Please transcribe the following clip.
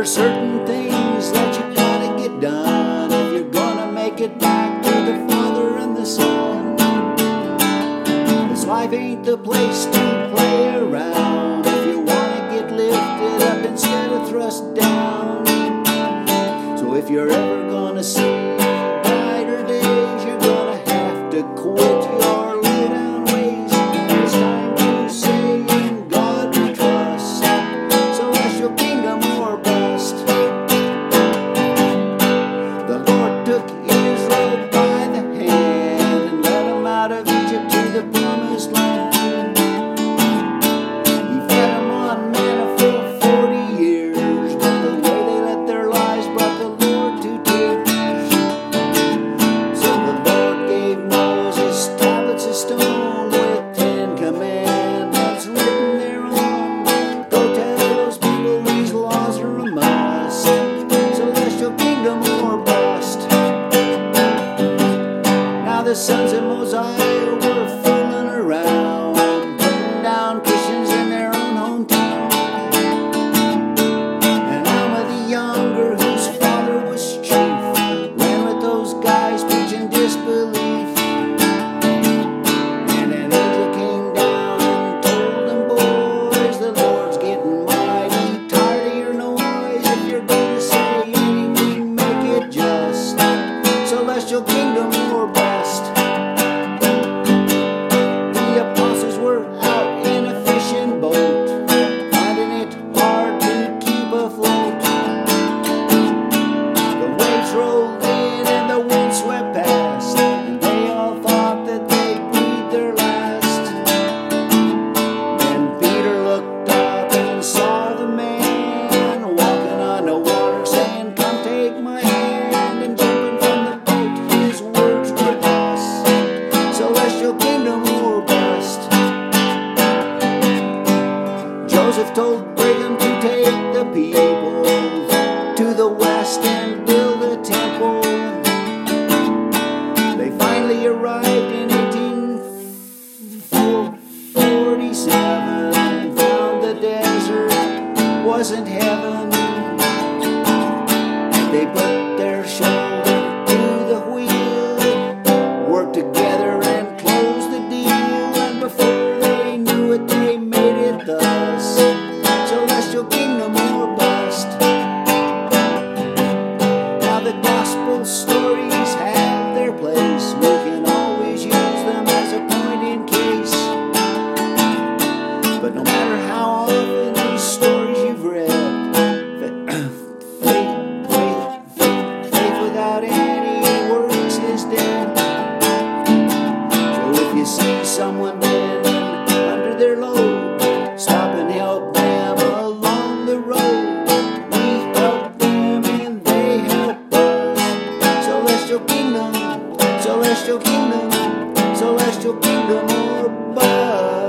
certain things that you gotta get done if you're gonna make it back to the Father and the Son. This life ain't the place to play around if you wanna get lifted up instead of thrust down. So if you're ever gonna see brighter days, you're gonna have to quit your lay down ways. It's time to say in God we trust, celestial kingdom or bust. The Lord took Israel by the hand and led them out of Egypt to the promised land. He fed them on manna for 40 years, but the way they let their lives brought the Lord to tears. So the Lord gave Moses tablets of stone with 10 commandments written thereon. Go tell those people these laws are a must, celestial kingdom or bust. Now the sons of Mosiah were fooling around, putting down Christians in their own hometown. And Alma the younger, whose father was chief, ran with those guys preaching disbelief. And an angel came down and told them, boys, the Lord's getting mighty tired of your noise. If you're gonna say anything, make it just, celestial kingdom or bust. The apostles were out in a fishing boat, finding it hard to keep afloat. The waves rolled in and the wind swept past, and they all thought that they'd breathe their last. Then Peter looked up and saw the man walking on the water, saying, "Come take my hand," and jumping from the boat, his words were thus, celestial kingdom or bust. Joseph told Brigham to take the people to the west and build a temple. They finally arrived in 1847, found the desert wasn't heaven. They put their shoulder to the wheel, worked together and closed the deal. And before they knew it, they made it thus, celestial kingdom or bust. Now the gospel stories have their place. We can always use them as a point in case. But no matter how often these stories you've read, faith without any works is dead. So if you see someone bending under their load, stop and help them along the road. We help them and they help us. Celestial kingdom, celestial kingdom, celestial kingdom or bust.